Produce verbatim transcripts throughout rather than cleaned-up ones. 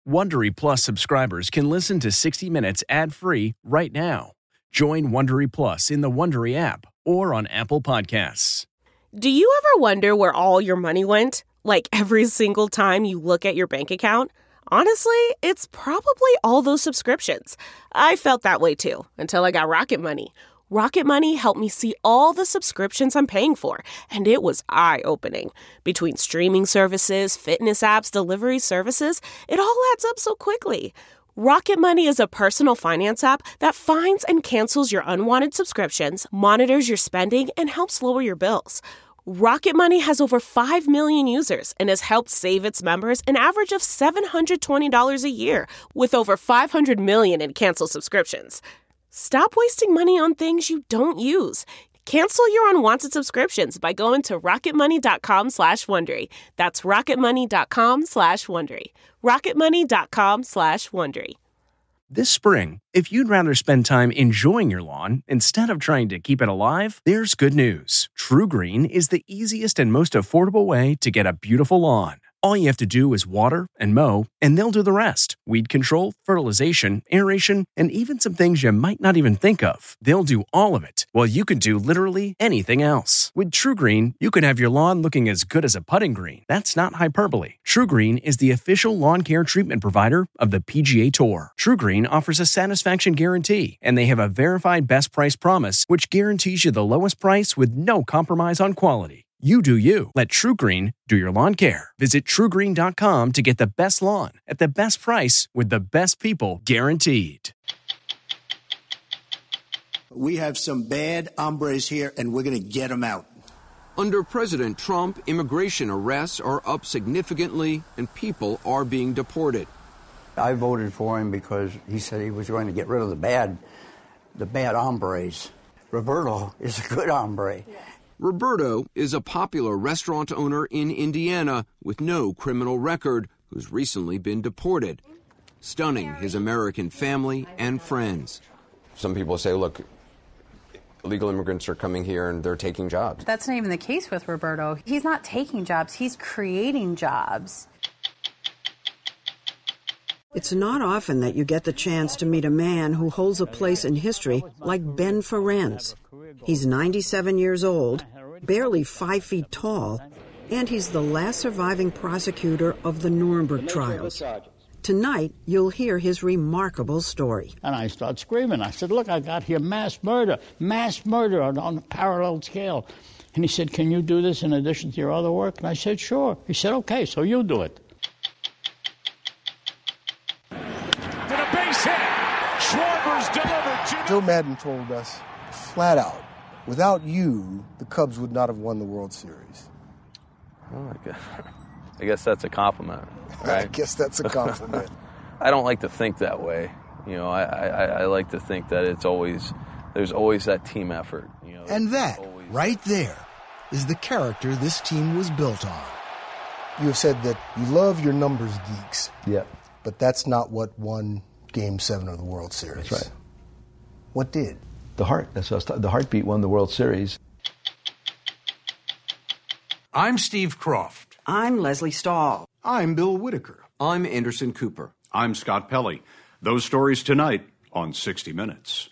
Wondery Plus subscribers can listen to sixty minutes ad-free right now. Join Wondery Plus in the Wondery app or on Apple Podcasts. Do you ever wonder where all your money went? Like every single time you look at your bank account? Honestly, it's probably all those subscriptions. I felt that way too, until I got Rocket Money. Rocket Money helped me see all the subscriptions I'm paying for, and it was eye-opening. Between streaming services, fitness apps, delivery services, it all adds up so quickly. Rocket Money is a personal finance app that finds and cancels your unwanted subscriptions, monitors your spending, and helps lower your bills. Rocket Money has over five million users and has helped save its members an average of seven hundred twenty dollars a year, with over five hundred million in canceled subscriptions. Stop wasting money on things you don't use. Cancel your unwanted subscriptions by going to rocketmoney.com slash Wondery. That's rocketmoney.com slash Wondery. rocketmoney.com slash Wondery. This spring, if you'd rather spend time enjoying your lawn instead of trying to keep it alive, there's good news. True Green is the easiest and most affordable way to get a beautiful lawn. All you have to do is water and mow, and they'll do the rest. Weed control, fertilization, aeration, and even some things you might not even think of. They'll do all of it, while you can do literally anything else. With True Green, you can have your lawn looking as good as a putting green. That's not hyperbole. True Green is the official lawn care treatment provider of the P G A Tour. True Green offers a satisfaction guarantee, and they have a verified best price promise, which guarantees you the lowest price with no compromise on quality. You do you. Let True Green do your lawn care. Visit true green dot com to get the best lawn at the best price with the best people guaranteed. We have some bad hombres here, and we're going to get them out. Under President Trump, immigration arrests are up significantly, and people are being deported. I voted for him because he said he was going to get rid of the bad, the bad hombres. Roberto is a good hombre. Yeah. Roberto is a popular restaurant owner in Indiana with no criminal record who's recently been deported, stunning his American family and friends. Some people say, look, illegal immigrants are coming here and they're taking jobs. That's not even the case with Roberto. He's not taking jobs, he's creating jobs. It's not often that you get the chance to meet a man who holds a place in history like Ben Ferencz. He's ninety-seven years old, barely five feet tall, and he's the last surviving prosecutor of the Nuremberg trials. Tonight, you'll hear his remarkable story. And I start screaming. I said, look, I got here mass murder, mass murder on, on a parallel scale. And he said, can you do this in addition to your other work? And I said, sure. He said, okay, so you do it. To the base hit. Schwarber's delivered. Joe Madden told us flat out, without you, the Cubs would not have won the World Series. Oh my God. I guess that's a compliment, right? I guess that's a compliment. I don't like to think that way. You know, I, I, I like to think that it's always, there's always that team effort. You know, and that, always... right there, is the character this team was built on. You have said that you love your numbers geeks. Yeah. But that's not what won Game seven of the World Series. That's right. What did? The heart. That's what I was ta- the heartbeat won the World Series. I'm Steve Kroft. I'm Leslie Stahl. I'm Bill Whitaker. I'm Anderson Cooper. I'm Scott Pelley. Those stories tonight on sixty minutes.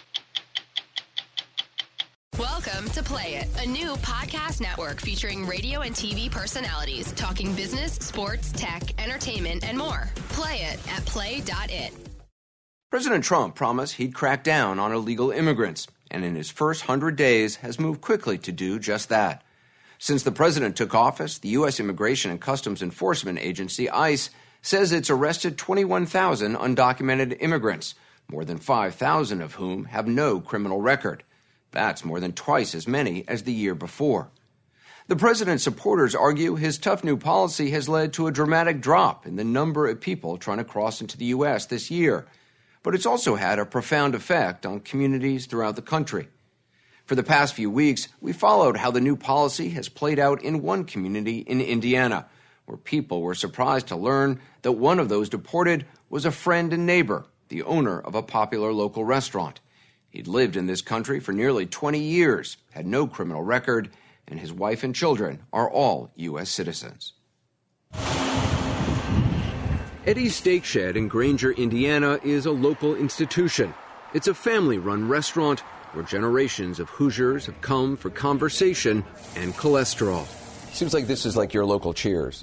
Welcome to Play It, a new podcast network featuring radio and T V personalities talking business, sports, tech, entertainment, and more. Play it at play dot it. President Trump promised he'd crack down on illegal immigrants, and in his first hundred days has moved quickly to do just that. Since the president took office, the U S Immigration and Customs Enforcement Agency, ICE, says it's arrested twenty-one thousand undocumented immigrants, more than five thousand of whom have no criminal record. That's more than twice as many as the year before. The president's supporters argue his tough new policy has led to a dramatic drop in the number of people trying to cross into the U S this year. But it's also had a profound effect on communities throughout the country. For the past few weeks, we followed how the new policy has played out in one community in Indiana, where people were surprised to learn that one of those deported was a friend and neighbor, the owner of a popular local restaurant. He'd lived in this country for nearly twenty years, had no criminal record, and his wife and children are all U S citizens. Eddie's Steak Shed in Granger, Indiana is a local institution. It's a family-run restaurant where generations of Hoosiers have come for conversation and cholesterol. Seems like this is like your local Cheers.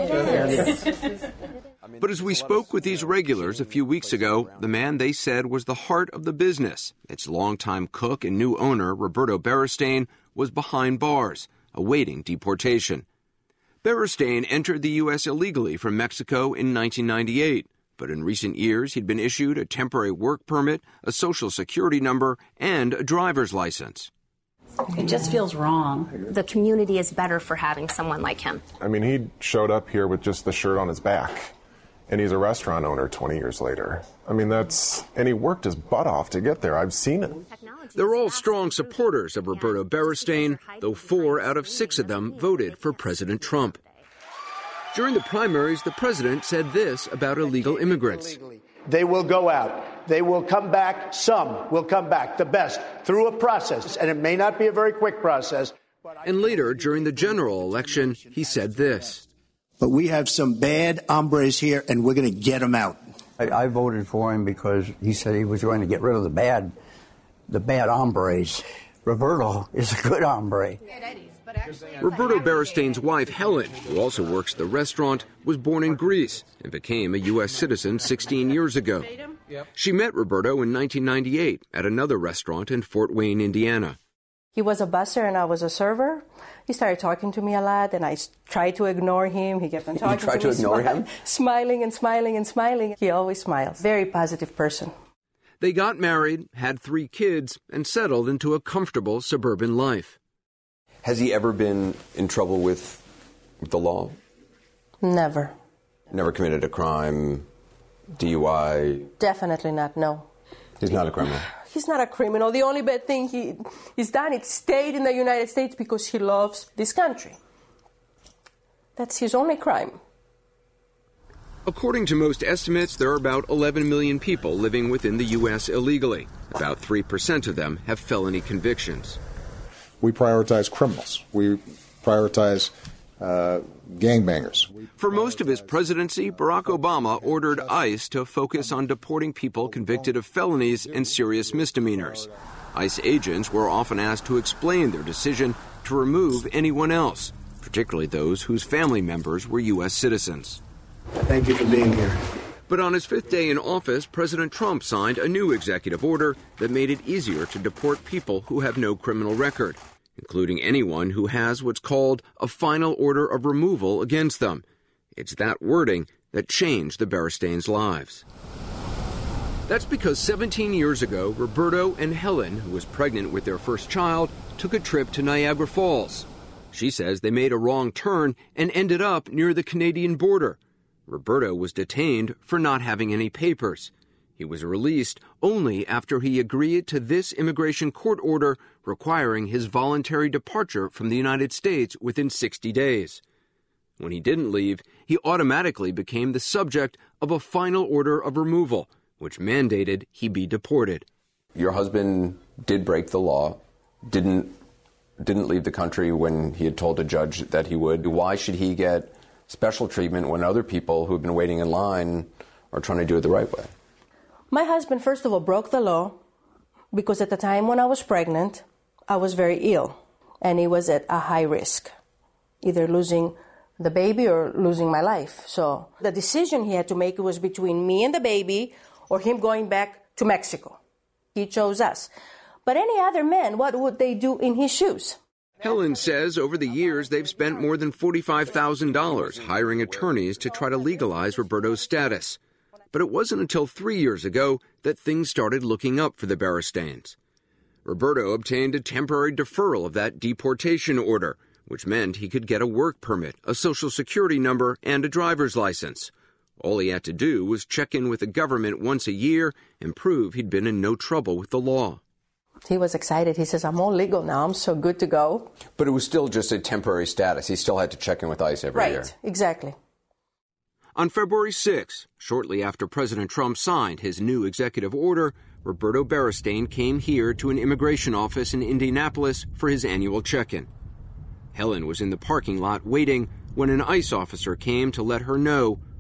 It is. But as we spoke with these regulars a few weeks ago, the man they said was the heart of the business, its longtime cook and new owner, Roberto Beristain, was behind bars, awaiting deportation. Beristain entered the U S illegally from Mexico in nineteen ninety-eight, but in recent years he'd been issued a temporary work permit, a social security number, and a driver's license. It just feels wrong. The community is better for having someone like him. I mean, he showed up here with just the shirt on his back, and he's a restaurant owner twenty years later. I mean, that's, and he worked his butt off to get there. I've seen it. They're all strong supporters of Roberto Beristain, though four out of six of them voted for President Trump. During the primaries, the president said this about illegal immigrants. They will go out. They will come back. Some will come back, the best, through a process. And it may not be a very quick process. And later, during the general election, he said this. But we have some bad hombres here, and we're going to get them out. I, I voted for him because he said he was going to get rid of the bad, the bad hombres. Roberto is a good hombre. Roberto Beristain's wife, Helen, who also works the restaurant, was born in Greece and became a U S citizen sixteen years ago. She met Roberto in nineteen ninety-eight at another restaurant in Fort Wayne, Indiana. He was a busser and I was a server. He started talking to me a lot, and I tried to ignore him. He kept on talking you tried to me. to ignore smi- him? Smiling and smiling and smiling. He always smiles. Very positive person. They got married, had three kids, and settled into a comfortable suburban life. Has he ever been in trouble with, with the law? Never. Never committed a crime, D U I? Definitely not, no. He's not a criminal. He's not a criminal. The only bad thing he, he's done is stayed in the United States because he loves this country. That's his only crime. According to most estimates, there are about eleven million people living within the U S illegally. About three percent of them have felony convictions. We prioritize criminals. We prioritize uh, gangbangers. For most of his presidency, Barack Obama ordered ICE to focus on deporting people convicted of felonies and serious misdemeanors. ICE agents were often asked to explain their decision to remove anyone else, particularly those whose family members were U S citizens. Thank you for being here. But on his fifth day in office, President Trump signed a new executive order that made it easier to deport people who have no criminal record, including anyone who has what's called a final order of removal against them. It's that wording that changed the Beristains' lives. That's because seventeen years ago, Roberto and Helen, who was pregnant with their first child, took a trip to Niagara Falls. She says they made a wrong turn and ended up near the Canadian border. Roberto was detained for not having any papers. He was released only after he agreed to this immigration court order requiring his voluntary departure from the United States within sixty days. When he didn't leave, he automatically became the subject of a final order of removal, which mandated he be deported. Your husband did break the law, didn't didn't leave the country when he had told a judge that he would. Why should he get special treatment when other people who've been waiting in line are trying to do it the right way? My husband, first of all, broke the law because at the time when I was pregnant, I was very ill, and he was at a high risk, either losing the baby or losing my life. So the decision he had to make was between me and the baby or him going back to Mexico. He chose us. But any other man, what would they do in his shoes? Helen says over the years they've spent more than forty-five thousand dollars hiring attorneys to try to legalize Roberto's status. But it wasn't until three years ago that things started looking up for the Beristains. Roberto obtained a temporary deferral of that deportation order, which meant he could get a work permit, a social security number, and a driver's license. All he had to do was check in with the government once a year and prove he'd been in no trouble with the law. He was excited. He says, I'm all legal now. I'm so good to go. But it was still just a temporary status. He still had to check in with ICE every right, year. Right, exactly. On February sixth, shortly after President Trump signed his new executive order, Roberto Beristain came here to an immigration office in Indianapolis for his annual check-in. Helen was in the parking lot waiting when an ICE officer came to let her know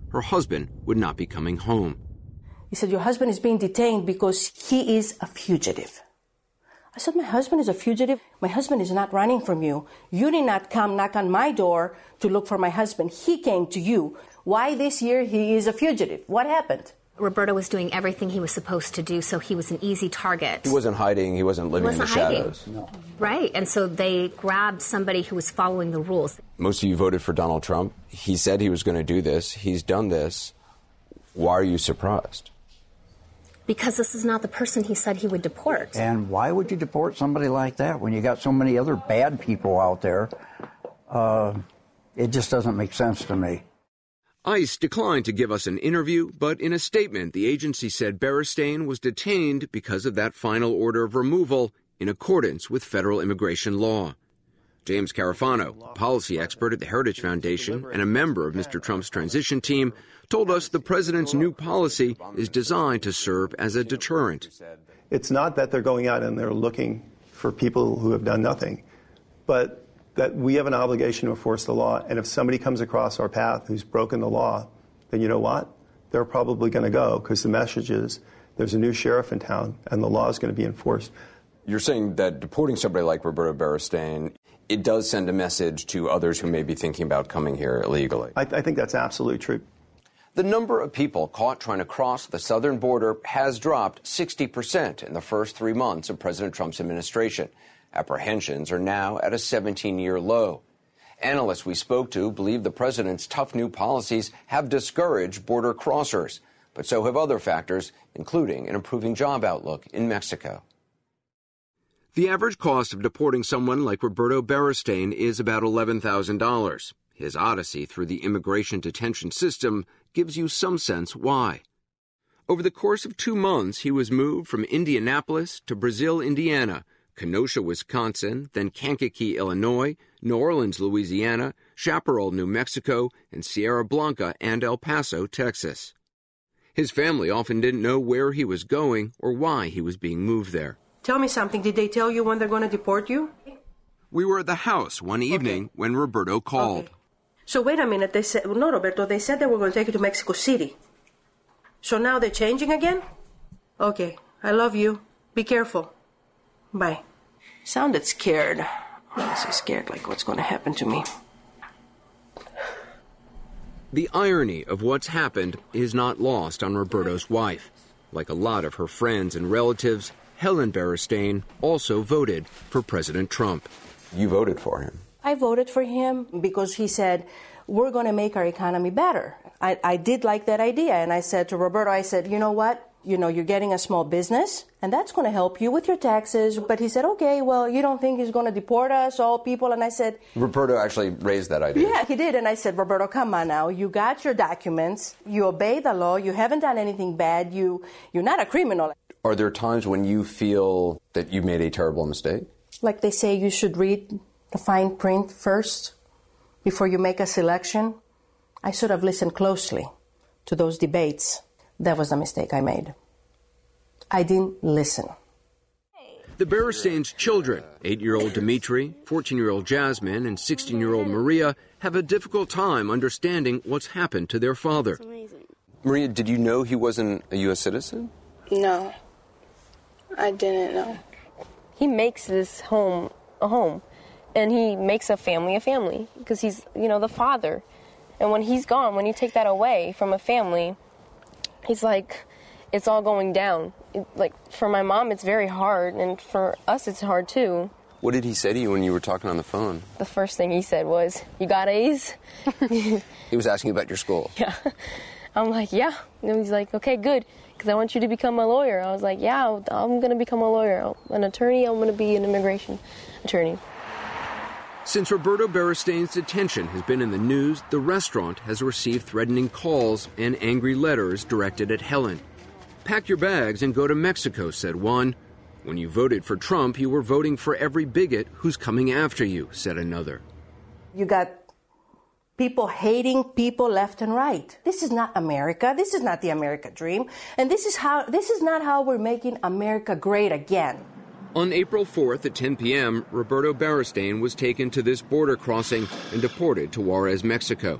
her husband would not be coming home. He said, your husband is being detained because he is a fugitive. I said, my husband is a fugitive. My husband is not running from you. You did not come knock on my door to look for my husband. He came to you. Why this year he is a fugitive? What happened? Roberto was doing everything he was supposed to do, so he was an easy target. He wasn't hiding. He wasn't living he wasn't in the hiding. shadows. No. Right, and so they grabbed somebody who was following the rules. Most of you voted for Donald Trump. He said he was going to do this. He's done this. Why are you surprised? Because this is not the person he said he would deport. And why would you deport somebody like that when you got so many other bad people out there? Uh, it just doesn't make sense to me. ICE declined to give us an interview, but in a statement, the agency said Beristain was detained because of that final order of removal in accordance with federal immigration law. James Carafano, a policy expert at the Heritage Foundation and a member of Mister Trump's transition team, told us the president's new policy is designed to serve as a deterrent. It's not that they're going out and they're looking for people who have done nothing, but that we have an obligation to enforce the law. And if somebody comes across our path who's broken the law, then you know what? They're probably going to go because the message is there's a new sheriff in town and the law is going to be enforced. You're saying that deporting somebody like Roberto Beristain, it does send a message to others who may be thinking about coming here illegally. I, I think that's absolutely true. The number of people caught trying to cross the southern border has dropped sixty percent in the first three months of President Trump's administration. Apprehensions are now at a seventeen-year low. Analysts we spoke to believe the president's tough new policies have discouraged border crossers, but so have other factors, including an improving job outlook in Mexico. The average cost of deporting someone like Roberto Beristain is about eleven thousand dollars. His odyssey through the immigration detention system gives you some sense why. Over the course of two months, he was moved from Indianapolis to Brazil, Indiana, Kenosha, Wisconsin, then Kankakee, Illinois, New Orleans, Louisiana, Chaparral, New Mexico, and Sierra Blanca and El Paso, Texas. His family often didn't know where he was going or why he was being moved there. Tell me something. Did they tell you when they're going to deport you? We were at the house one evening okay. when Roberto called. Okay. So wait a minute. They said, no, Roberto, they said they were going to take you to Mexico City. So now they're changing again? Okay. I love you. Be careful. Bye. Sounded scared. I'm so scared, like what's going to happen to me. The irony of what's happened is not lost on Roberto's wife. Like a lot of her friends and relatives, Helen Beristain also voted for President Trump. You voted for him. I voted for him because he said, we're going to make our economy better. I, I did like that idea. And I said to Roberto, I said, you know what? You know, you're getting a small business, and that's going to help you with your taxes. But he said, okay, well, you don't think he's going to deport us, all people? And I said... Roberto actually raised that idea. Yeah, he did. And I said, Roberto, come on now. You got your documents. You obey the law. You haven't done anything bad. You, you're not a criminal. Are there times when you feel that you made a terrible mistake? Like they say, you should read the fine print first before you make a selection. I should have listened closely to those debates. That was the mistake I made. I didn't listen. The Beristain's children, eight-year-old Dimitri, fourteen-year-old Jasmine, and sixteen-year-old Maria, have a difficult time understanding what's happened to their father. Maria, did you know he wasn't a U S citizen? No, I didn't know. He makes this home a home, and he makes a family a family, because he's, you know, the father. And when he's gone, when you take that away from a family, he's like, it's all going down. It, like, for my mom, it's very hard, and for us, it's hard, too. What did he say to you when you were talking on the phone? The first thing he said was, you got A's? He was asking about your school? Yeah. I'm like, yeah. And he's like, okay, good, because I want you to become a lawyer. I was like, yeah, I'm going to become a lawyer. An attorney, I'm going to be an immigration attorney. Since Roberto Beristain's detention has been in the news, the restaurant has received threatening calls and angry letters directed at Helen. Pack your bags and go to Mexico, said one. When you voted for Trump, you were voting for every bigot who's coming after you, said another. You got people hating people left and right. This is not America. This is not the America dream. And this is how this is not how we're making America great again. On April fourth at ten p.m., Roberto Beristain was taken to this border crossing and deported to Juarez, Mexico.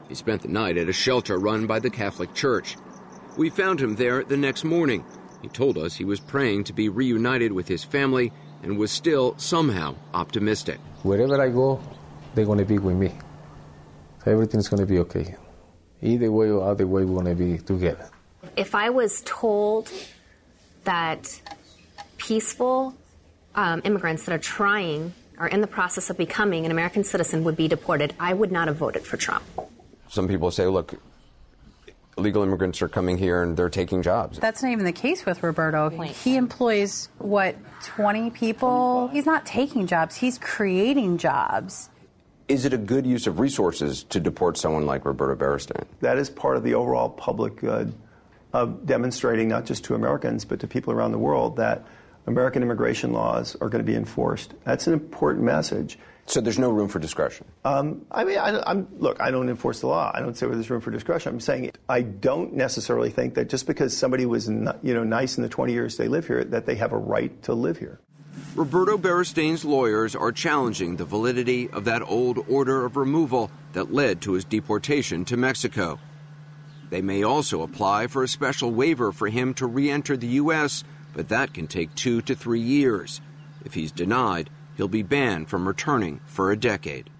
He spent the night at a shelter run by the Catholic Church. We found him there the next morning. He told us he was praying to be reunited with his family and was still somehow optimistic. Wherever I go, they're going to be with me. Everything's going to be okay. Either way or other way, we're going to be together. If I was told that peaceful um, immigrants that are trying, are in the process of becoming an American citizen would be deported, I would not have voted for Trump. Some people say, look, illegal immigrants are coming here and they're taking jobs. That's not even the case with Roberto. He employs, what, twenty people? He's not taking jobs, he's creating jobs. Is it a good use of resources to deport someone like Roberto Beristain? That is part of the overall public good of demonstrating not just to Americans but to people around the world that American immigration laws are going to be enforced. That's an important message. So there's no room for discretion? Um, I mean, I, I'm, look, I don't enforce the law. I don't say where there's room for discretion. I'm saying I don't necessarily think that just because somebody was not, you know, nice in the twenty years they live here, that they have a right to live here. Roberto Beristain's lawyers are challenging the validity of that old order of removal that led to his deportation to Mexico. They may also apply for a special waiver for him to re-enter the U S, but that can take two to three years. If he's denied, he'll be banned from returning for a decade.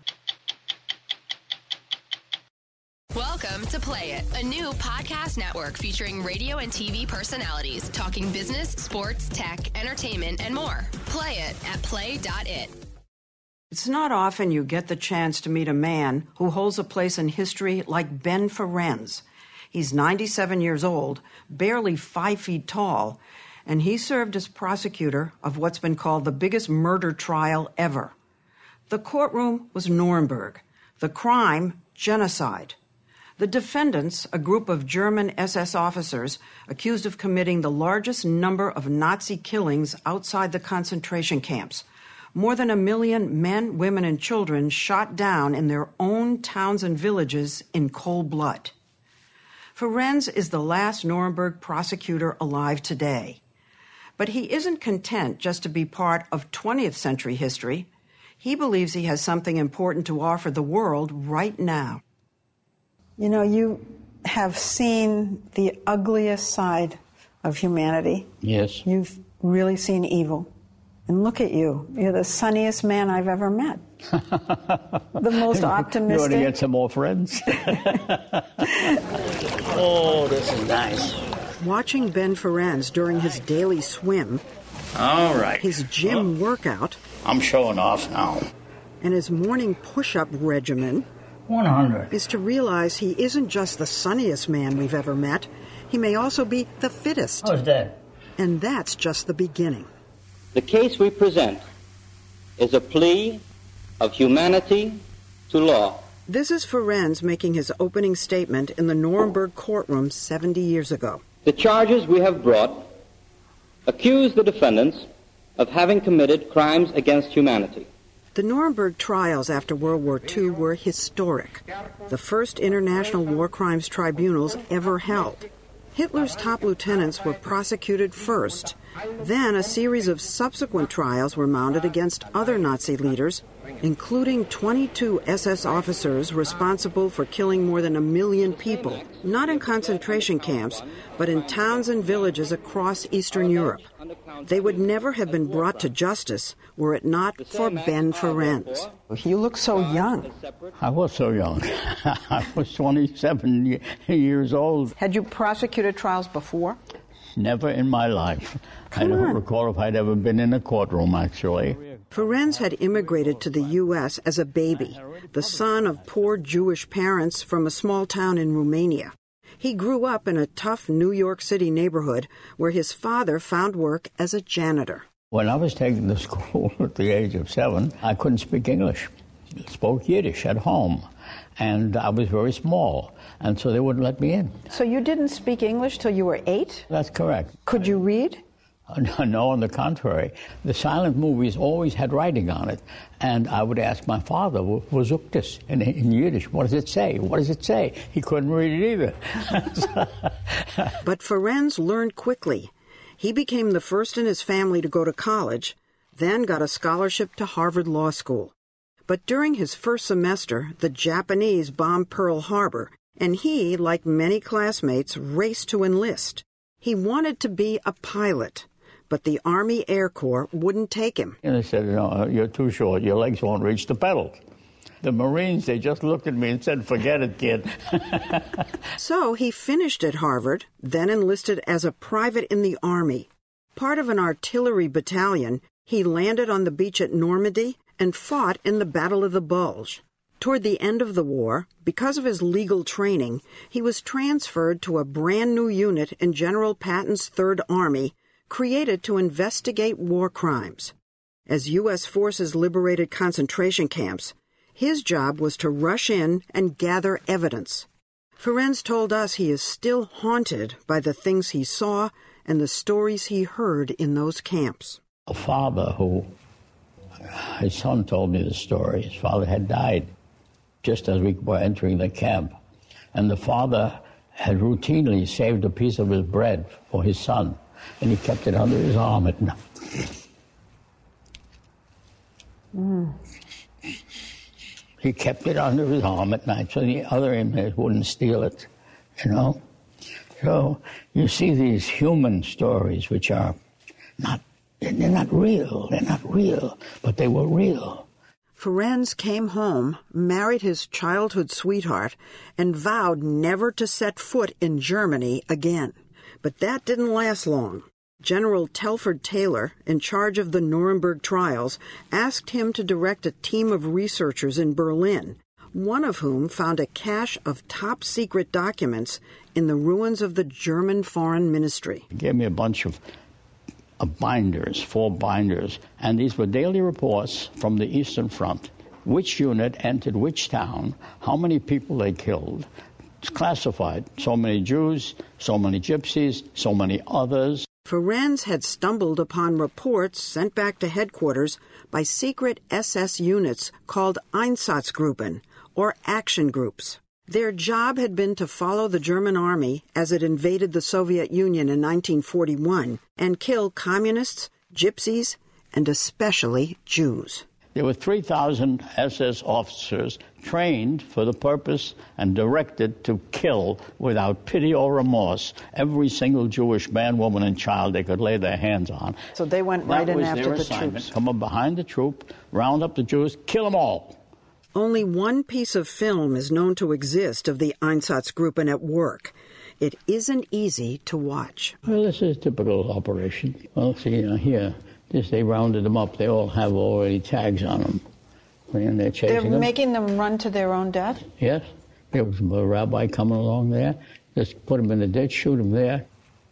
Welcome to Play It, a new podcast network featuring radio and T V personalities talking business, sports, tech, entertainment, and more. Play it at play dot it. It's not often you get the chance to meet a man who holds a place in history like Ben Ferencz. He's ninety-seven years old, barely five feet tall, and he served as prosecutor of what's been called the biggest murder trial ever. The courtroom was Nuremberg. The crime, genocide. The defendants, a group of German S S officers accused of committing the largest number of Nazi killings outside the concentration camps. More than a million men, women, and children shot down in their own towns and villages in cold blood. Ferencz is the last Nuremberg prosecutor alive today. But he isn't content just to be part of twentieth century history. He believes he has something important to offer the world right now. You know, you have seen the ugliest side of humanity. Yes. You've really seen evil. And look at you. You're the sunniest man I've ever met. The most optimistic. You want to get some more friends? Oh, this is nice. Watching Ben Ferencz during his daily swim, all right, his gym well, workout, I'm showing off now, and his morning push-up regimen, one hundred, is to realize he isn't just the sunniest man we've ever met. He may also be the fittest. How's that? And that's just the beginning. The case we present is a plea of humanity to law. This is Ferencz making his opening statement in the Nuremberg courtroom seventy years ago. The charges we have brought accuse the defendants of having committed crimes against humanity. The Nuremberg trials after World War Two were historic, the first international war crimes tribunals ever held. Hitler's top lieutenants were prosecuted first. Then a series of subsequent trials were mounted against other Nazi leaders, including twenty-two S S officers responsible for killing more than a million people, not in concentration camps, but in towns and villages across Eastern Europe. They would never have been brought to justice were it not for Ben Ferencz. You look so young. I was so young. I was twenty-seven years old. Had you prosecuted trials before? Never in my life. Come I don't on. recall if I'd ever been in a courtroom, actually. Ferencz had immigrated to the U S as a baby, the son of poor Jewish parents from a small town in Romania. He grew up in a tough New York City neighborhood where his father found work as a janitor. When I was taken to school at the age of seven, I couldn't speak English. I spoke Yiddish at home, and I was very small, and so they wouldn't let me in. So you didn't speak English till you were eight? That's correct. Could you read? No, on the contrary. The silent movies always had writing on it, and I would ask my father, "Was uktis?" in, in Yiddish. What does it say? What does it say? He couldn't read it either. But Ferencz learned quickly. He became the first in his family to go to college, then got a scholarship to Harvard Law School. But during his first semester, the Japanese bombed Pearl Harbor, and he, like many classmates, raced to enlist. He wanted to be a pilot, but the Army Air Corps wouldn't take him. And they said, no, you're too short. Your legs won't reach the pedals. The Marines, they just looked at me and said, forget it, kid. So he finished at Harvard, then enlisted as a private in the Army. Part of an artillery battalion, he landed on the beach at Normandy and fought in the Battle of the Bulge. Toward the end of the war, because of his legal training, he was transferred to a brand new unit in General Patton's Third Army, created to investigate war crimes. As U S forces liberated concentration camps, his job was to rush in and gather evidence. Ferencz told us he is still haunted by the things he saw and the stories he heard in those camps. A father who, his son told me the story, his father had died just as we were entering the camp. And the father had routinely saved a piece of his bread for his son, and he kept it under his arm at night. Mm. He kept it under his arm at night so the other inmates wouldn't steal it, you know? So you see these human stories which are not, they're not real, they're not real, but they were real. Ferencz came home, married his childhood sweetheart, and vowed never to set foot in Germany again. But that didn't last long. General Telford Taylor, in charge of the Nuremberg trials, asked him to direct a team of researchers in Berlin, one of whom found a cache of top-secret documents in the ruins of the German Foreign Ministry. He gave me a bunch of, of binders, four binders, and these were daily reports from the Eastern Front. Which unit entered which town, how many people they killed. It's classified. So many Jews, so many gypsies, so many others. Ferencz had stumbled upon reports sent back to headquarters by secret S S units called Einsatzgruppen, or action groups. Their job had been to follow the German army as it invaded the Soviet Union in nineteen forty-one and kill communists, gypsies, and especially Jews. There were three thousand S S officers trained for the purpose and directed to kill without pity or remorse every single Jewish man, woman, and child they could lay their hands on. So they went right that in was after their the assignment. troops. Come up behind the troop, round up the Jews, kill them all. Only one piece of film is known to exist of the Einsatzgruppen at work. It isn't easy to watch. Well, this is a typical operation. Well, see, uh, here, this, they rounded them up. They all have already tags on them. And they're chasing They're them. making them run to their own death? Yes. There was a rabbi coming along there. Just put him in the ditch, shoot him there.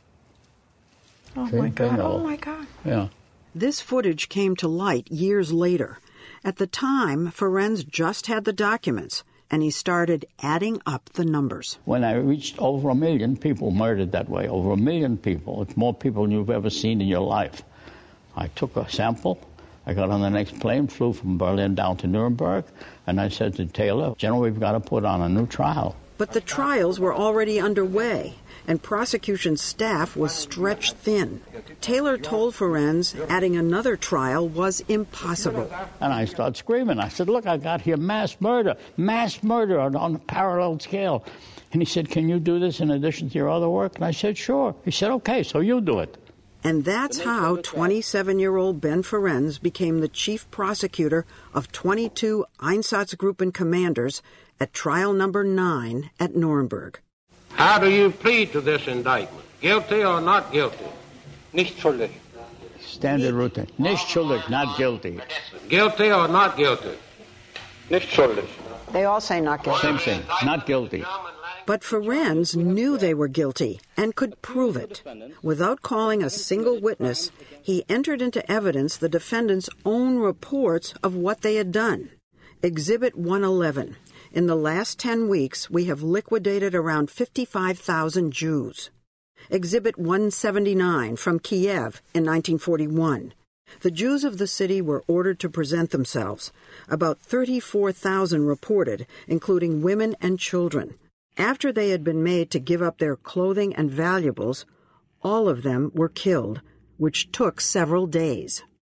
Oh, See? my God. Oh, my God. Yeah. This footage came to light years later. At the time, Ferencz just had the documents, and he started adding up the numbers. When I reached over a million people murdered that way, over a million people, it's more people than you've ever seen in your life. I took a sample. I got on the next plane, flew from Berlin down to Nuremberg, and I said to Taylor, General, we've got to put on a new trial. But the trials were already underway, and prosecution staff was stretched thin. Taylor told Ferencz adding another trial was impossible. And I started screaming. I said, look, I got here mass murder, mass murder on, on a parallel scale. And he said, can you do this in addition to your other work? And I said, sure. He said, okay, so you do it. And that's how twenty-seven-year-old Ben Ferencz became the chief prosecutor of twenty-two Einsatzgruppen commanders at trial number nine at Nuremberg. How do you plead to this indictment? Guilty or not guilty? Nicht schuldig. Standard routine. Nicht schuldig, not guilty. Guilty or not guilty? Nicht schuldig. They all say not guilty. Same thing, not guilty. But Ferencz knew they were guilty and could prove it. Without calling a single witness, he entered into evidence the defendants' own reports of what they had done. Exhibit one eleven. In the last ten weeks, we have liquidated around fifty-five thousand Jews. Exhibit one seventy-nine from Kiev in nineteen forty-one. The Jews of the city were ordered to present themselves. About thirty-four thousand reported, including women and children. After they had been made to give up their clothing and valuables, all of them were killed, which took several days.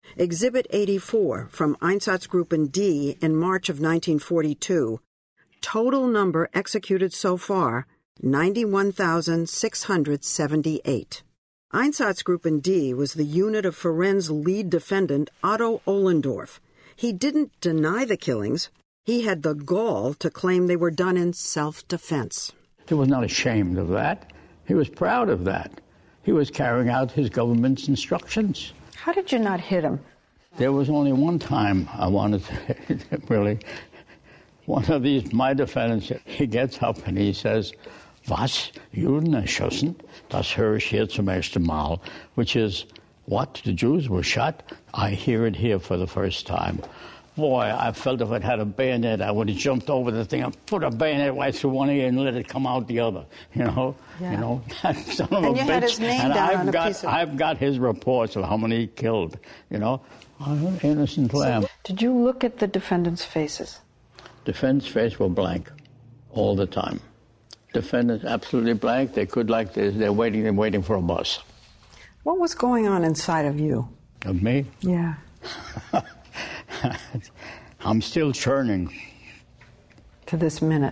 Exhibit eighty-four from Einsatzgruppen D in March of nineteen forty-two. Total number executed so far, ninety-one thousand six hundred seventy-eight. Einsatzgruppen D was the unit of Ferencz' lead defendant, Otto Ohlendorf. He didn't deny the killings. He had the gall to claim they were done in self-defense. He was not ashamed of that. He was proud of that. He was carrying out his government's instructions. How did you not hit him? There was only one time I wanted to really, one of these, my defendants, he gets up and he says, "Was, Juden erschossen? Das höre ich hier zum ersten Mal," which is, what, the Jews were shot? I hear it here for the first time. Boy, I felt if I'd had a bayonet, I would have jumped over the thing and put a bayonet right through one ear and let it come out the other. You know, yeah. you know, that son of and a you bitch. had his name and down I've on a got, piece of... I've got his reports of how many he killed. You know, I'm an innocent lamb. So, did you look at the defendants' faces? Defendants' faces were blank all the time. Defendants absolutely blank. They could like this. They're waiting. They're waiting for a bus. What was going on inside of you? Of me? Yeah. I'm still churning. To this minute.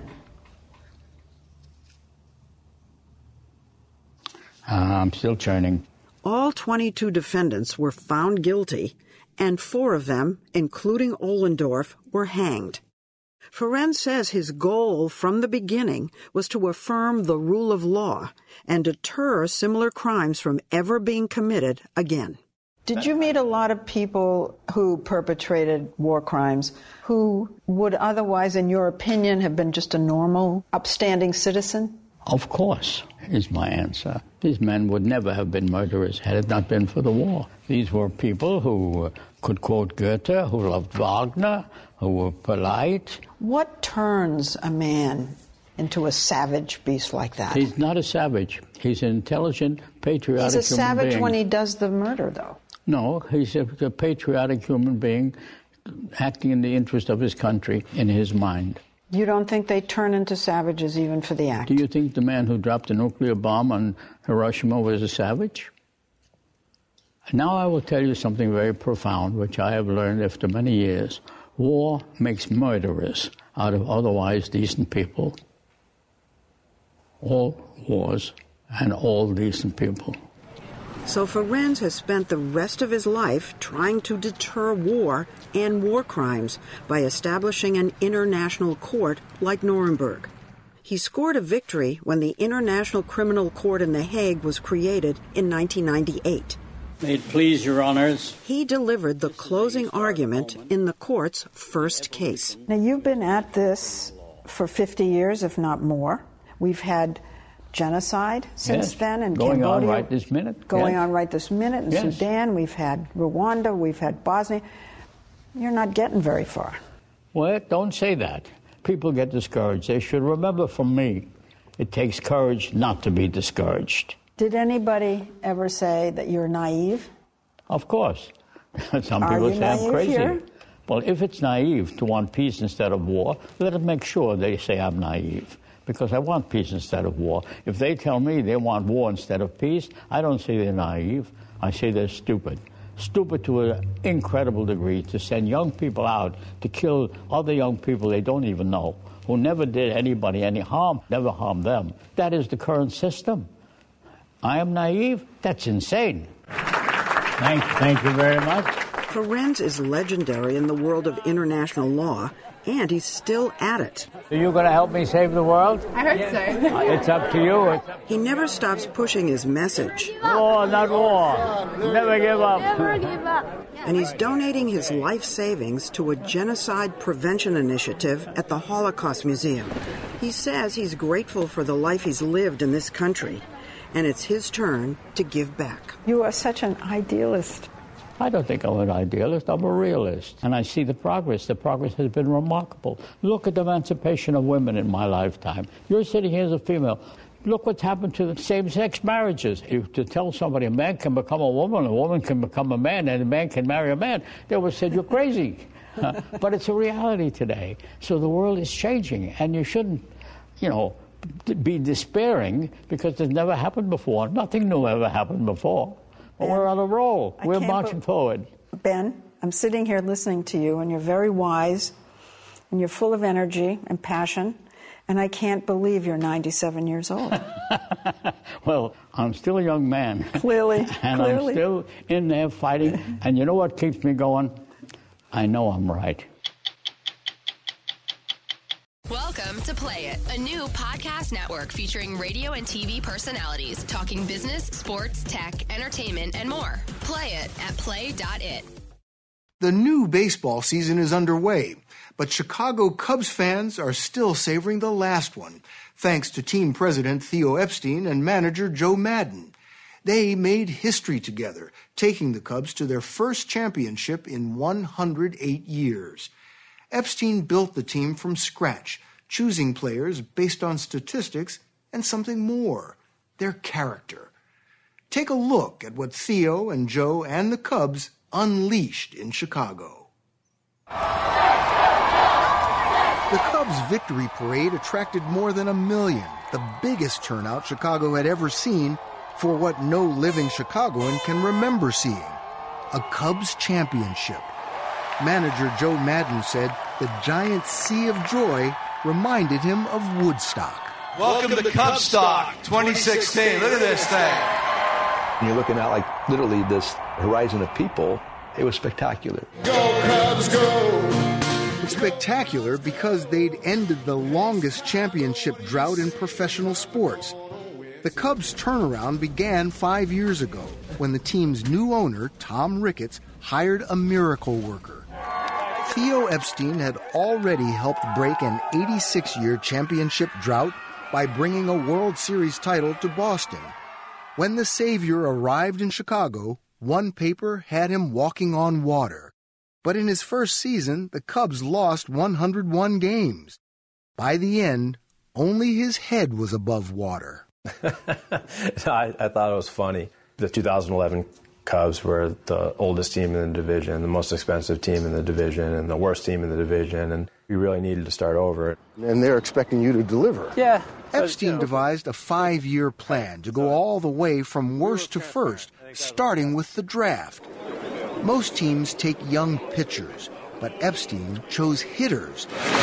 Uh, I'm still churning. All twenty-two defendants were found guilty, and four of them, including Ohlendorf, were hanged. Ferencz says his goal from the beginning was to affirm the rule of law and deter similar crimes from ever being committed again. Did you meet a lot of people who perpetrated war crimes who would otherwise, in your opinion, have been just a normal, upstanding citizen? Of course, is my answer. These men would never have been murderers had it not been for the war. These were people who could quote Goethe, who loved Wagner, who were polite. What turns a man into a savage beast like that? He's not a savage. He's an intelligent, patriotic human being. He's a savage when he does the murder, though. No, he's a, a patriotic human being acting in the interest of his country in his mind. You don't think they turn into savages even for the act? Do you think the man who dropped a nuclear bomb on Hiroshima was a savage? Now I will tell you something very profound, which I have learned after many years. War makes murderers out of otherwise decent people. All wars and all decent people. So Ferencz has spent the rest of his life trying to deter war and war crimes by establishing an international court like Nuremberg. He scored a victory when the International Criminal Court in The Hague was created in nineteen ninety-eight. May it please your honors. He delivered the closing argument in the court's first case. Now, you've been at this for fifty years, if not more. We've had genocide since yes. then in going Cambodia. Going on right this minute. Going yes. on right this minute in yes. Sudan. We've had Rwanda. We've had Bosnia. You're not getting very far. Well, don't say that. People get discouraged. They should remember from me, it takes courage not to be discouraged. Did anybody ever say that you're naive? Of course. Some Are people you say I'm crazy. Here? Well, if it's naive to want peace instead of war, let them make sure they say I'm naive. Because I want peace instead of war. If they tell me they want war instead of peace, I don't say they're naive. I say they're stupid. Stupid to an incredible degree to send young people out to kill other young people they don't even know, who never did anybody any harm, never harmed them. That is the current system. I am naive? That's insane. Thank, thank you very much. Ferencz is legendary in the world of international law, and he's still at it. Are you going to help me save the world? I heard so. It's up to you. He never stops pushing his message. War, not war. Never give up. Never give up. And he's donating his life savings to a genocide prevention initiative at the Holocaust Museum. He says he's grateful for the life he's lived in this country, and it's his turn to give back. You are such an idealist. I don't think I'm an idealist. I'm a realist. And I see the progress. The progress has been remarkable. Look at the emancipation of women in my lifetime. You're sitting here as a female. Look what's happened to the same-sex marriages. If to tell somebody a man can become a woman, a woman can become a man, and a man can marry a man, they would say, you're crazy. uh, but it's a reality today. So the world is changing, and you shouldn't, you know, be despairing because it's never happened before. Nothing new ever happened before. But we're on a roll. I we're marching be- forward. Ben, I'm sitting here listening to you, and you're very wise, and you're full of energy and passion, and I can't believe you're ninety-seven years old. Well, I'm still a young man. Clearly, and clearly. I'm still in there fighting. And you know what keeps me going? I know I'm right. Welcome to Play It, a new podcast network featuring radio and T V personalities talking business, sports, tech, entertainment, and more. Play it at play dot it. The new baseball season is underway, but Chicago Cubs fans are still savoring the last one, thanks to team president Theo Epstein and manager Joe Maddon. They made history together, taking the Cubs to their first championship in one hundred eight years. Epstein built the team from scratch, choosing players based on statistics and something more, their character. Take a look at what Theo and Joe and the Cubs unleashed in Chicago. The Cubs' victory parade attracted more than a million, the biggest turnout Chicago had ever seen for what no living Chicagoan can remember seeing, a Cubs championship. Manager Joe Maddon said the giant sea of joy reminded him of Woodstock. Welcome, Welcome to Cubstock twenty sixteen. Look at this thing. You're looking at like literally this horizon of people. It was spectacular. Go Cubs, go! Spectacular because they'd ended the longest championship drought in professional sports. The Cubs' turnaround began five years ago when the team's new owner, Tom Ricketts, hired a miracle worker. Theo Epstein had already helped break an eighty-six-year championship drought by bringing a World Series title to Boston. When the savior arrived in Chicago, one paper had him walking on water. But in his first season, the Cubs lost one hundred one games. By the end, only his head was above water. I, I thought it was funny. The two thousand eleven Cubs were the oldest team in the division, the most expensive team in the division, and the worst team in the division, and we really needed to start over. And they're expecting you to deliver. Yeah. Epstein you know, devised a five-year plan to go all the way from worst to first, starting with the draft. Most teams take young pitchers, but Epstein chose hitters.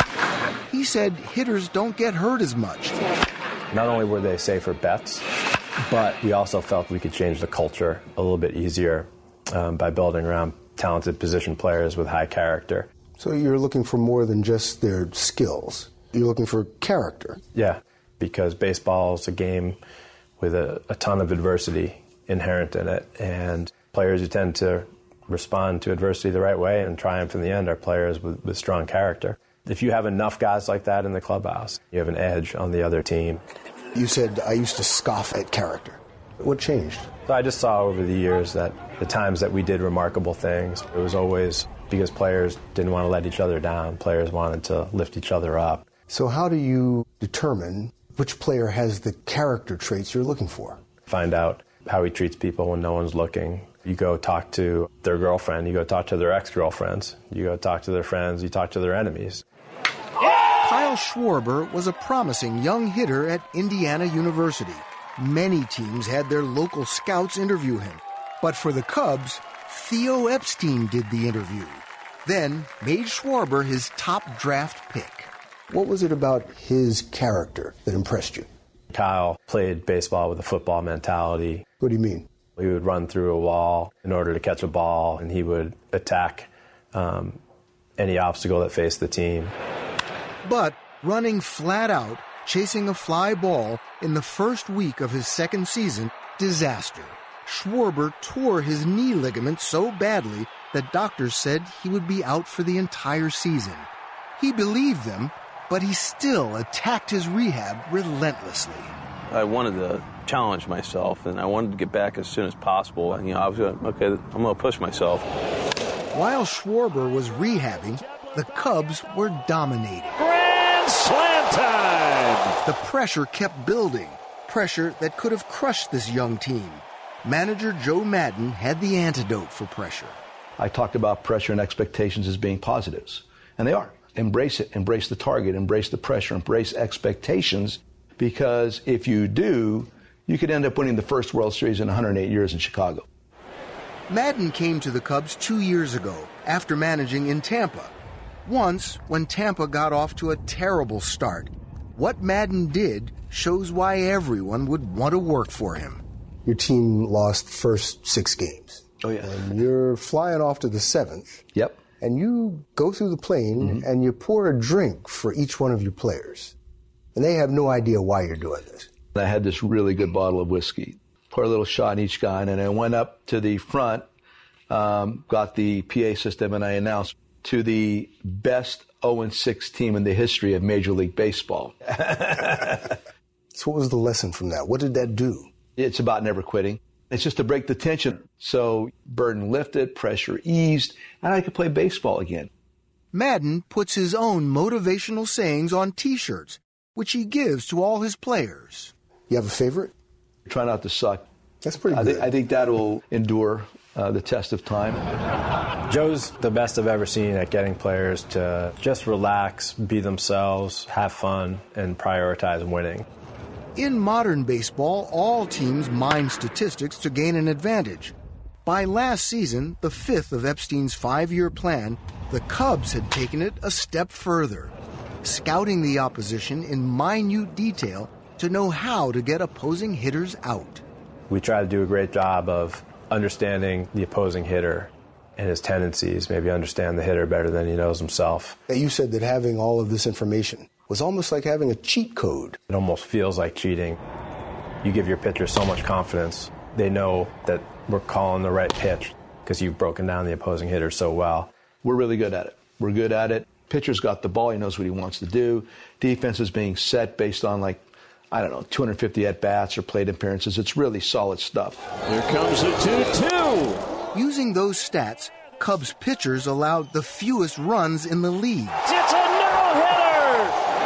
He said hitters don't get hurt as much. Not only were they safer bets, but we also felt we could change the culture a little bit easier um, by building around talented position players with high character. So you're looking for more than just their skills. You're looking for character. Yeah, because baseball is a game with a, a ton of adversity inherent in it, and players who tend to respond to adversity the right way and triumph in the end are players with, with strong character. If you have enough guys like that in the clubhouse, you have an edge on the other team. You said, I used to scoff at character. What changed? So I just saw over the years that the times that we did remarkable things, it was always because players didn't want to let each other down. Players wanted to lift each other up. So how do you determine which player has the character traits you're looking for? Find out how he treats people when no one's looking. You go talk to their girlfriend, you go talk to their ex-girlfriends, you go talk to their friends, you talk to their enemies. Kyle Schwarber was a promising young hitter at Indiana University. Many teams had their local scouts interview him. But for the Cubs, Theo Epstein did the interview, then made Schwarber his top draft pick. What was it about his character that impressed you? Kyle played baseball with a football mentality. What do you mean? He would run through a wall in order to catch a ball, and he would attack um, any obstacle that faced the team. But running flat out, chasing a fly ball in the first week of his second season, disaster. Schwarber tore his knee ligament so badly that doctors said he would be out for the entire season. He believed them, but he still attacked his rehab relentlessly. I wanted to challenge myself, and I wanted to get back as soon as possible. And, you know, I was going, okay, I'm going to push myself. While Schwarber was rehabbing, the Cubs were dominating. Grand slam time! The pressure kept building, pressure that could have crushed this young team. Manager Joe Maddon had the antidote for pressure. I talked about pressure and expectations as being positives, and they are. Embrace it, embrace the target, embrace the pressure, embrace expectations, because if you do, you could end up winning the first World Series in one hundred eight years in Chicago. Madden came to the Cubs two years ago after managing in Tampa. Once, when Tampa got off to a terrible start, what Madden did shows why everyone would want to work for him. Your team lost the first six games. Oh, yeah. And you're flying off to the seventh. Yep. And you go through the plane mm-hmm. and you pour a drink for each one of your players. And they have no idea why you're doing this. I had this really good bottle of whiskey. Pour a little shot in each guy, and I went up to the front, um, got the P A system, and I announced to the best oh and six team in the history of Major League Baseball. So what was the lesson from that? What did that do? It's about never quitting. It's just to break the tension. So burden lifted, pressure eased, and I could play baseball again. Madden puts his own motivational sayings on T-shirts, which he gives to all his players. You have a favorite? Try not to suck. That's pretty good. I, th- I think that will endure uh, the test of time. Joe's the best I've ever seen at getting players to just relax, be themselves, have fun, and prioritize winning. In modern baseball, all teams mine statistics to gain an advantage. By last season, the fifth of Epstein's five-year plan, the Cubs had taken it a step further, scouting the opposition in minute detail to know how to get opposing hitters out. We try to do a great job of understanding the opposing hitter and his tendencies, maybe understand the hitter better than he knows himself. You said that having all of this information was almost like having a cheat code. It almost feels like cheating. You give your pitcher so much confidence. They know that we're calling the right pitch because you've broken down the opposing hitter so well. We're really good at it. We're good at it. Pitcher's got the ball. He knows what he wants to do. Defense is being set based on, like, I don't know, two hundred fifty at-bats or plate appearances. It's really solid stuff. Here comes a two two. Using those stats, Cubs pitchers allowed the fewest runs in the league. It's a no-hitter!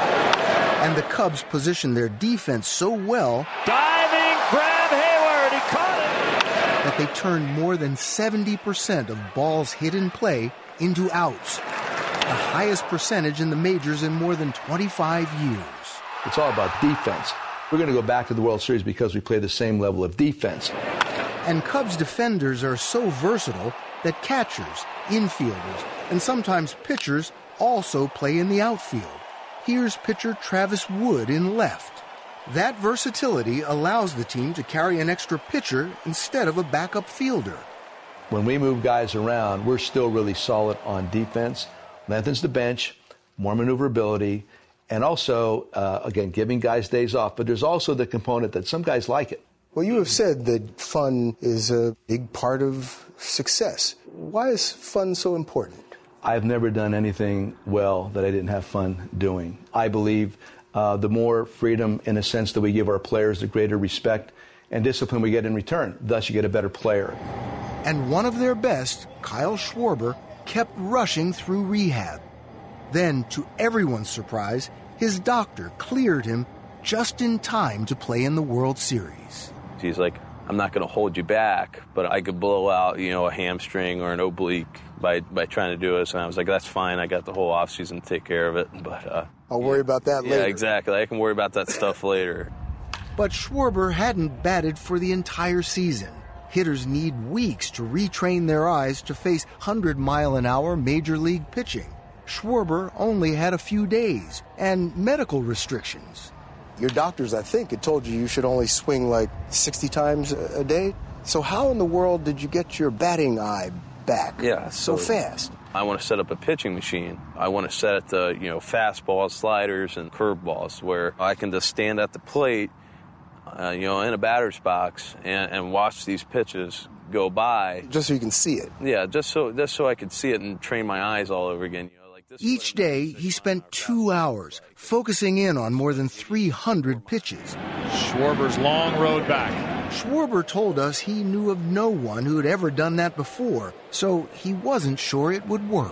And the Cubs positioned their defense so well, diving grab Hayward, he caught it! That they turned more than seventy percent of balls hit in play into outs, the highest percentage in the majors in more than twenty-five years. It's all about defense. We're going to go back to the World Series because we play the same level of defense. And Cubs defenders are so versatile that catchers, infielders, and sometimes pitchers also play in the outfield. Here's pitcher Travis Wood in left. That versatility allows the team to carry an extra pitcher instead of a backup fielder. When we move guys around, we're still really solid on defense. Lengthens the bench, more maneuverability, and also, uh, again, giving guys days off. But there's also the component that some guys like it. Well, you have said that fun is a big part of success. Why is fun so important? I've never done anything well that I didn't have fun doing. I believe uh, the more freedom, in a sense, that we give our players, the greater respect and discipline we get in return. Thus, you get a better player. And one of their best, Kyle Schwarber, kept rushing through rehab. Then, to everyone's surprise, his doctor cleared him just in time to play in the World Series. He's like, I'm not going to hold you back, but I could blow out, you know, a hamstring or an oblique by, by trying to do this. And I was like, that's fine. I got the whole offseason to take care of it. But uh, I'll worry about that yeah, later. Yeah, exactly. I can worry about that stuff later. But Schwarber hadn't batted for the entire season. Hitters need weeks to retrain their eyes to face one hundred mile an hour major league pitching. Schwarber only had a few days and medical restrictions. Your doctors, I think, had told you you should only swing like sixty times a day. So how in the world did you get your batting eye back yeah, so, so fast? I want to set up a pitching machine. I want to set it to, you know, fastballs, sliders, and curveballs where I can just stand at the plate, uh, you know, in a batter's box and, and watch these pitches go by. Just so you can see it? Yeah, just so just so I could see it and train my eyes all over again. You know, like this Each day, he spent two hours focusing in on more than three hundred pitches. Schwarber's long road back. Schwarber told us he knew of no one who had ever done that before, so he wasn't sure it would work.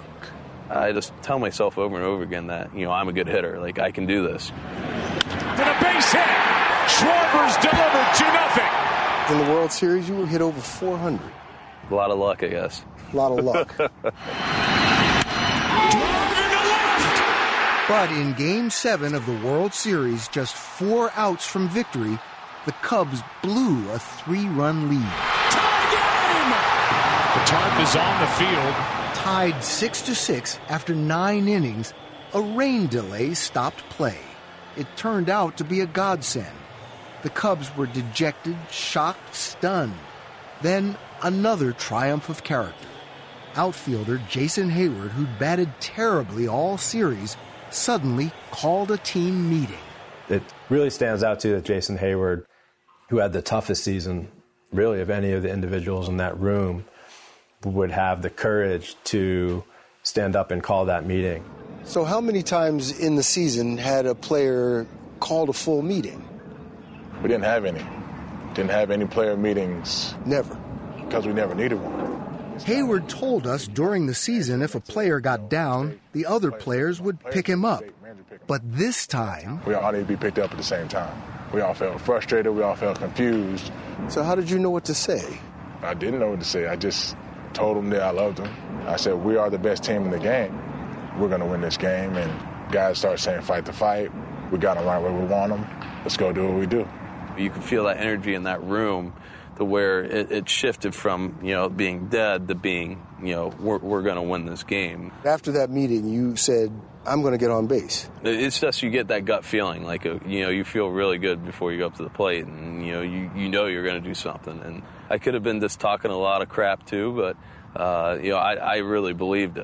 I just tell myself over and over again that, you know, I'm a good hitter. Like, I can do this. And a base hit! Schwarber's delivered two nothing. In the World Series, you hit over four hundred. A lot of luck, I guess. A lot of luck. But in Game seven of the World Series, just four outs from victory, the Cubs blew a three-run lead. Tie game! The tarp is on the field. Tied six to six after nine innings, a rain delay stopped play. It turned out to be a godsend. The Cubs were dejected, shocked, stunned. Then another triumph of character. Outfielder Jason Heyward, who'd batted terribly all series, suddenly called a team meeting. It really stands out to that Jason Heyward, who had the toughest season, really, of any of the individuals in that room, would have the courage to stand up and call that meeting. So how many times in the season had a player called a full meeting? We didn't have any. Didn't have any player meetings. Never. Because we never needed one. Heyward told us during the season if a player got down, the other players would pick him up. But this time... We all need to be picked up at the same time. We all felt frustrated. We all felt confused. So how did you know what to say? I didn't know what to say. I just told them that I loved them. I said, we are the best team in the game. We're going to win this game. And guys start saying fight the fight. We got them right where we want them. Let's go do what we do. You can feel that energy in that room, to where it, it shifted from, you know, being dead to being, you know, we're, we're going to win this game. After that meeting, you said, I'm going to get on base. It's just you get that gut feeling, like, a, you know, you feel really good before you go up to the plate, and, you know, you, you know you're going to do something. And I could have been just talking a lot of crap, too, but, uh, you know, I, I really believed it.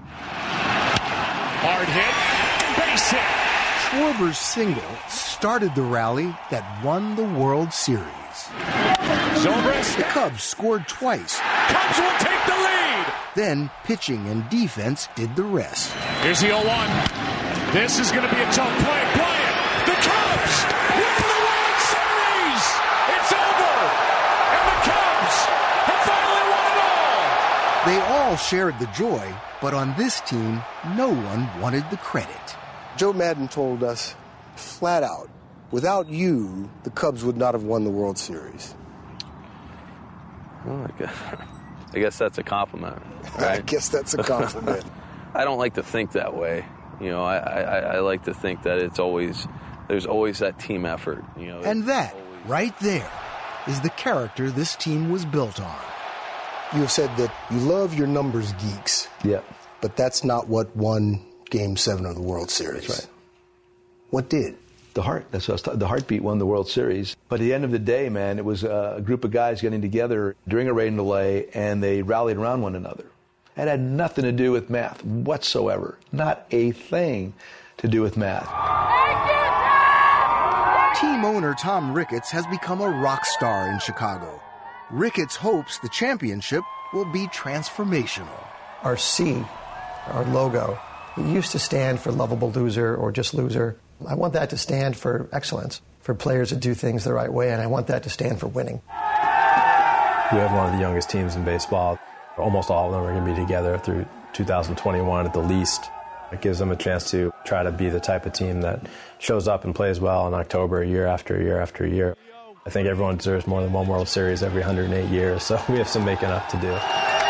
Hard hit, base hit. Schwarber's single started the rally that won the World Series. Zobrist. The Cubs scored twice. Cubs will take the lead. Then pitching and defense did the rest. Here's the oh one. This is going to be a tough play. Bryant. The Cubs win the World Series. It's over. And the Cubs have finally won it all. They all shared the joy, but on this team, no one wanted the credit. Joe Maddon told us flat out, without you, the Cubs would not have won the World Series. Well, I guess, I guess that's a compliment, right? I guess that's a compliment. I don't like to think that way. You know, I, I, I like to think that it's always, there's always that team effort. You know, and that, always... right there, is the character this team was built on. You have said that you love your numbers geeks. Yeah. But that's not what won Game seven of the World Series. That's right. What did? The heart. That's what I was t- the heartbeat won the World Series. But at the end of the day, man, it was a group of guys getting together during a rain delay, and they rallied around one another. It had nothing to do with math whatsoever. Not a thing to do with math. Team owner Tom Ricketts has become a rock star in Chicago. Ricketts hopes the championship will be transformational. Our C, our logo, it used to stand for lovable loser or just loser. I want that to stand for excellence, for players that do things the right way, and I want that to stand for winning. We have one of the youngest teams in baseball. Almost all of them are going to be together through two thousand twenty-one at the least. It gives them a chance to try to be the type of team that shows up and plays well in October year after year after year. I think everyone deserves more than one World Series every one hundred eight years, so we have some making up to do.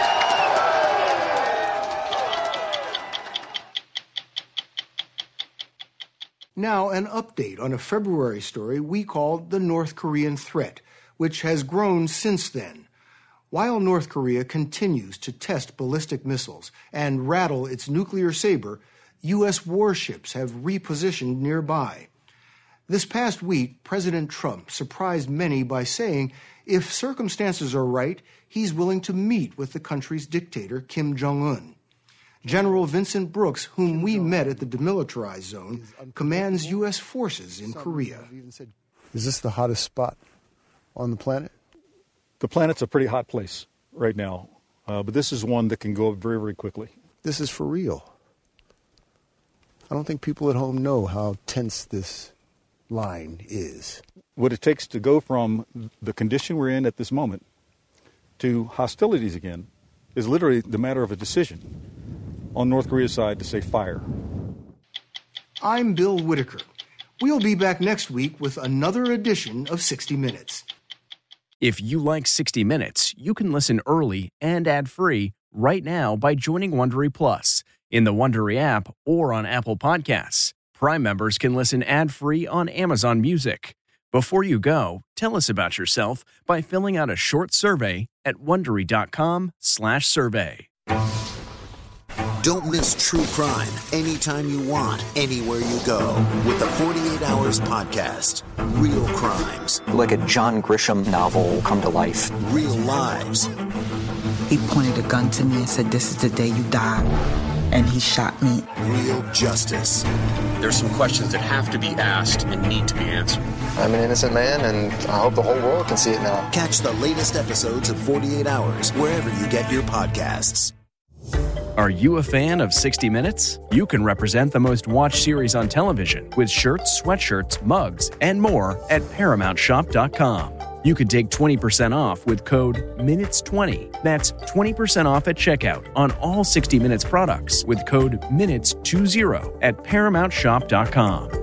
Now, an update on a February story we called The North Korean Threat, which has grown since then. While North Korea continues to test ballistic missiles and rattle its nuclear saber, U S warships have repositioned nearby. This past week, President Trump surprised many by saying if circumstances are right, he's willing to meet with the country's dictator, Kim Jong-un. General Vincent Brooks, whom we met at the demilitarized zone, commands U S forces in Korea. Is this the hottest spot on the planet? The planet's a pretty hot place right now, uh, but this is one that can go up very, very quickly. This is for real. I don't think people at home know how tense this line is. What it takes to go from the condition we're in at this moment to hostilities again is literally the matter of a decision on North Korea's side to say fire. I'm Bill Whitaker. We'll be back next week with another edition of sixty minutes. If you like sixty minutes, you can listen early and ad-free right now by joining Wondery Plus in the Wondery app or on Apple Podcasts. Prime members can listen ad-free on Amazon Music. Before you go, tell us about yourself by filling out a short survey at Wondery.com slash survey. Don't miss true crime anytime you want, anywhere you go with the forty-eight hours podcast. Real crimes. Like a John Grisham novel come to life. Real lives. He pointed a gun to me and said, "This is the day you die." And he shot me. Real justice. There's some questions that have to be asked and need to be answered. I'm an innocent man, and I hope the whole world can see it now. Catch the latest episodes of forty-eight hours wherever you get your podcasts. Are you a fan of sixty minutes? You can represent the most watched series on television with shirts, sweatshirts, mugs, and more at Paramount Shop dot com. You can take twenty percent off with code minutes twenty. That's twenty percent off at checkout on all sixty minutes products with code minutes twenty at Paramount Shop dot com.